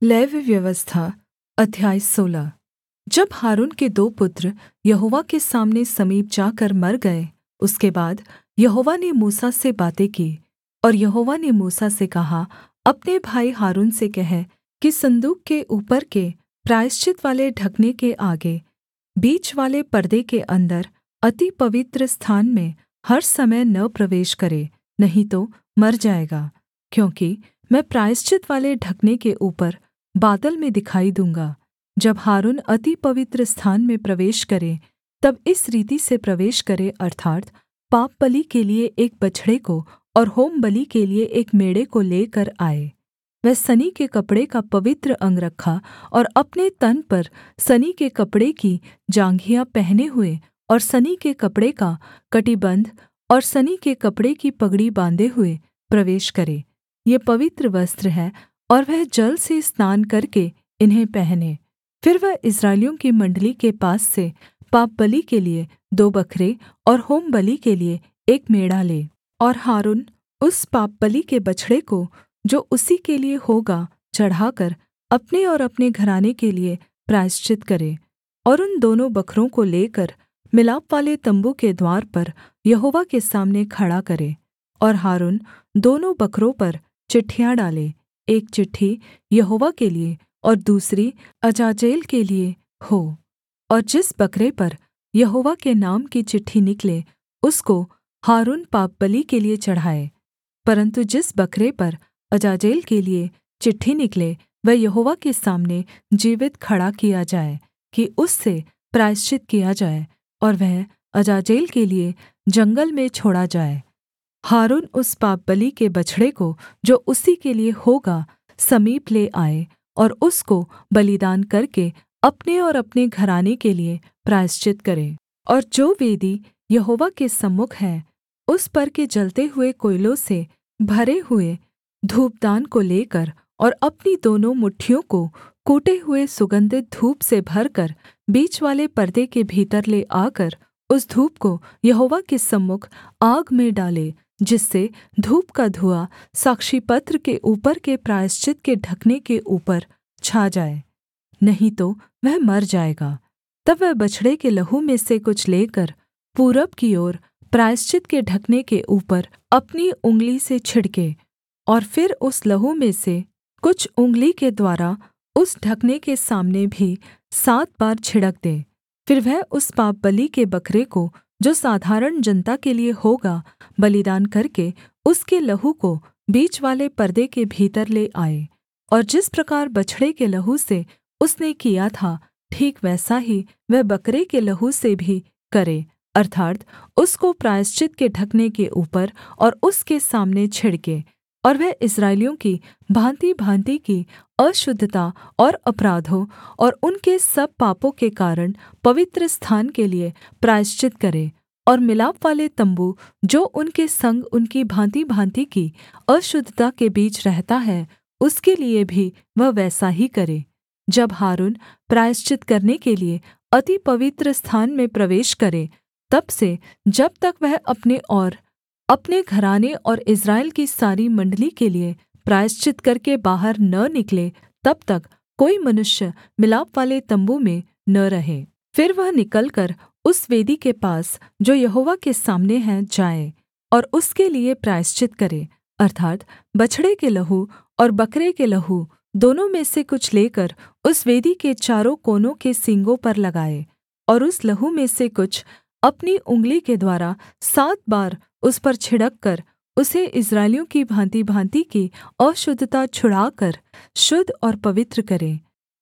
Levy व्यवस्था अध्याय 16। जब हारून के दो पुत्र यहोवा के सामने समीप जाकर मर गए, उसके बाद यहोवा ने मूसा से बातें की। और यहोवा ने मूसा से कहा, अपने भाई हारून से कह कि सन्दूक के ऊपर के प्रायश्चितवाले ढकने के आगे बीच वाले पर्दे के अन्दर अति पवित्र स्थान में हर समय न प्रवेश करे, नहीं तो मर जाएगा। क्योंकि मैं प्रायश्चितवाले ढकने के ऊपर बादल में दिखाई दूँगा। जब हारून अति पवित्र स्थान में प्रवेश करे, तब इस रीति से प्रवेश करे, अर्थात् पापबलि के लिए एक बछड़े को और होमबलि के लिए एक मेढ़े को लेकर आए। वह सनी के कपड़े का पवित्र अंगरखा और अपने तन पर सनी के कपड़े की जाँघिया पहने हुए और सनी के कपड़े का कमरबन्ध और सनी के कपड़े की पगड़ी बाँधे हुए प्रवेश करे। ये पवित्र वस्त्र हैं और वह जल से स्नान करके इन्हें पहने। फिर वह इस्राएलियों की मण्डली के पास से पापबलि के लिए 2 बकरे और होमबलि के लिए एक मेढ़ा ले। और हारून उस पापबलि के बछड़े को जो उसी के लिए होगा चढ़ाकर अपने और अपने घराने के लिए प्रायश्चित करे। और उन दोनों बकरों को लेकर मिलापवाले तम्बू के द्वार पर यहोवा के सामने खड़ा करे। और हारून दोनों बकरों पर चिट्ठियाँ डाले, एक चिट्ठी यहोवा के लिए और दूसरी अजाजेल के लिए हो। और जिस बकरे पर यहोवा के नाम की चिट्ठी निकले, उसको हारून पापबलि के लिए चढ़ाए। परन्तु जिस बकरे पर अजाजेल के लिए चिट्ठी निकले, वह यहोवा के सामने जीवित खड़ा किया जाए कि उससे प्रायश्चित किया जाए, और वह अजाजेल के लिए जंगल में छोड़ा जाए। हारून उस पापबलि के बछड़े को जो उसी के लिए होगा समीप ले आए और उसको बलिदान करके अपने और अपने घराने के लिए प्रायश्चित करे। और जो वेदी यहोवा के सम्मुख है, उस पर के जलते हुए कोयलों से भरे हुए धूपदान को लेकर और अपनी दोनों मुट्ठियों को कूटे हुए सुगन्धित धूप से भरकर बीच वाले पर्दे के भीतर ले आकर उस धूप को यहोवा के सम्मुख आग में डाले, जिससे धूप का धुआँ साक्षीपत्र के ऊपर के प्रायश्चित के ढकने के ऊपर छा जाए, नहीं तो वह मर जाएगा। तब वह बछड़े के लहू में से कुछ लेकर पूरब की ओर प्रायश्चित के ढकने के ऊपर अपनी उँगली से छिड़के, और फिर उस लहू में से कुछ उँगली के द्वारा उस ढकने के सामने भी 7 बार छिड़क दे। फिर वह उस पापबलि के बकरे को जो साधारण जनता के लिए होगा बलिदान करके उसके लहू को बीच वाले पर्दे के भीतर ले आए। और जिस प्रकार बछड़े के लहू से उसने किया था, ठीक वैसा ही वह बकरे के लहू से भी करे, अर्थात् उसको प्रायश्चित के ढकने के ऊपर और उसके सामने छिड़के। और वह इस्राएलियों की भाँति-भाँति की अशुद्धता और अपराधों और उनके सब पापों के कारण पवित्र स्थान के लिए प्रायश्चित करे। और मिलापवाले तम्बू जो उनके संग उनकी भाँति-भाँति की अशुद्धता के बीच रहता है, उसके लिए भी वह वैसा ही करे। जब हारून प्रायश्चित करने के लिए अति पवित्र स्थान में प्रवेश करे, तब से जब तक वह अपने और अपने घराने और इस्राएल की सारी मण्डली के लिए प्रायश्चित करके बाहर न निकले, तब तक कोई मनुष्य मिलापवाले तम्बू में न रहे। फिर वह निकलकर उस वेदी के पास जो यहोवा के सामने है जाए और उसके लिए प्रायश्चित करे, अर्थात् बछड़े के लहू और बकरे के लहू दोनों में से कुछ लेकर उस वेदी के चारों कोनों के सींगों पर लगाए, और उस लहू में से कुछ अपनी उँगली के द्वारा 7 बार उस पर छिड़क कर उसे इस्राएलियों की भाँति-भाँति की अशुद्धता छुड़ाकर शुद्ध और पवित्र करे।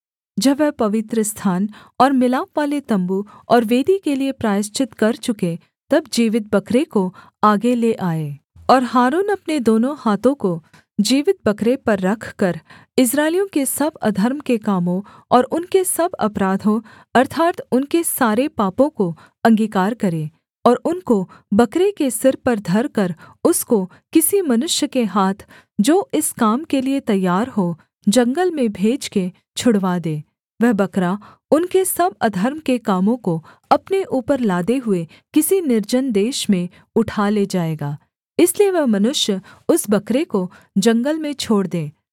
जब वह पवित्र स्थान और मिलापवाले तम्बू और वेदी के लिए प्रायश्चित कर चुके, तब जीवित बकरे को आगे ले आए। और हारून अपने दोनों हाथों को जीवित बकरे पर रखकर इस्राएलियों के सब अधर्म के कामों और उनके सब अपराधों अर्थात् उनके सारे पापों को अंगीकार करे, और उनको बकरे के सिर पर धरकर उसको किसी मनुष्य के हाथ जो इस काम के लिए तैयार हो जंगल में भेज के छुड़वा दे। वह बकरा उनके सब अधर्म के कामों को अपने ऊपर लादे हुए किसी निर्जन देश में उठा ले जाएगा। इसलिए वह मनुष्य उस बकरे को जंगल में छोड़ दे।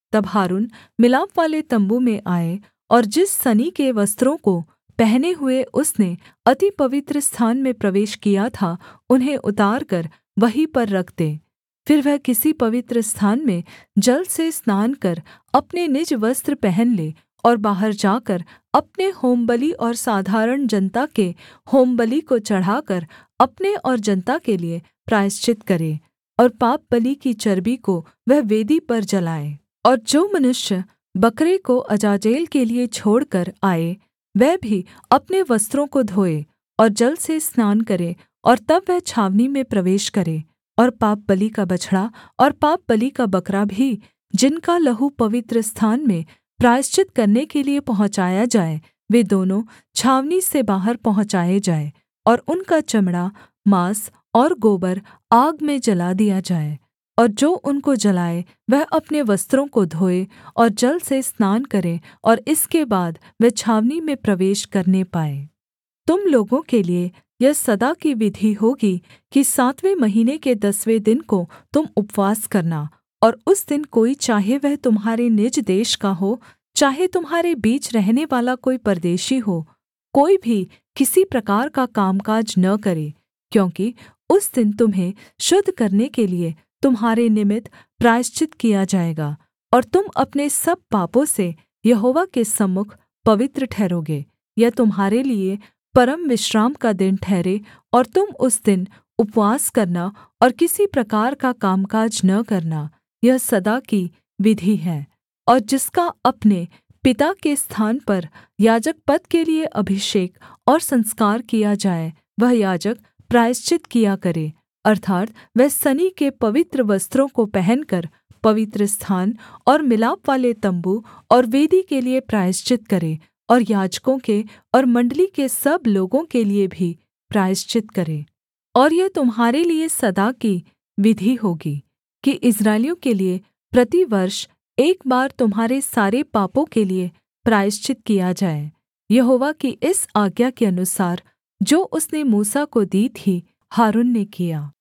तब हारून मिलापवाले तम्बू में आए, और जिस सनी के वस्त्रों को पहने हुए उसने अति पवित्र स्थान में प्रवेश किया था उन्हें उतारकर वहीं पर रख दे। फिर वह किसी पवित्र स्थान में जल से स्नान कर अपने निज वस्त्र पहन ले, और बाहर जाकर अपने होमबलि और साधारण जनता के होमबलि को चढ़ाकर अपने और जनता के लिये प्रायश्चित करे, और पापबलि की चर्बी को वह वेदी पर जलाए। और जो मनुष्य बकरे को अजाजेल के लिये छोड़कर आए, वह भी अपने वस्त्रों को धोए और जल से स्नान करे, और तब वह छावनी में प्रवेश करे। और पापबलि का बछड़ा और पापबलि का बकरा भी, जिनका लहू पवित्र स्थान में प्रायश्चित करने के लिये पहुँचाया जाए, वे दोनों छावनी से बाहर पहुँचाए जाएँ, और उनका चमड़ा, माँस और गोबर आग में जला दिया जाए। और जो उनको जलाए वह अपने वस्त्रों को धोए और जल से स्नान करे, और इसके बाद वह छावनी में प्रवेश करने पाए। तुम लोगों के लिये यह सदा की विधि होगी कि 7वें महीने के 10वें दिन को तुम उपवास करना, और उस दिन कोई, चाहे वह तुम्हारे निज देश का हो, चाहे तुम्हारे बीच रहने वाला कोई परदेशी हो, कोई भी किसी प्रकार का कामकाज न करे, क्योंकि उस दिन तुम्हें शुद्ध करने के लिये तुम्हारे निमित्त प्रायश्चित किया जाएगा, और तुम अपने सब पापों से यहोवा के सम्मुख पवित्र ठहरोगे। यह तुम्हारे लिए परम विश्राम का दिन ठहरे, और तुम उस दिन उपवास करना और किसी प्रकार का कामकाज न करना। यह सदा की विधि है। और जिसका अपने पिता के स्थान पर याजक पद के लिये अभिषेक और संस्कार किया जाए, वह याजक प्रायश्चित किया करे, अर्थात् वह सनी के पवित्र वस्त्रों को पहनकर पवित्रस्थान और मिलापवाले तम्बू और वेदी के लिये प्रायश्चित करे, और याजकों के और मण्डली के सब लोगों के लिये भी प्रायश्चित करे। और यह तुम्हारे लिये सदा की विधि होगी कि इस्राएलियों के लिये प्रतिवर्ष एक बार तुम्हारे सारे पापों के लिये प्रायश्चित किया जाए, यहोवा की इस आज्ञा के अनुसार जो उसने मूसा को दी थी। हारून ने किया।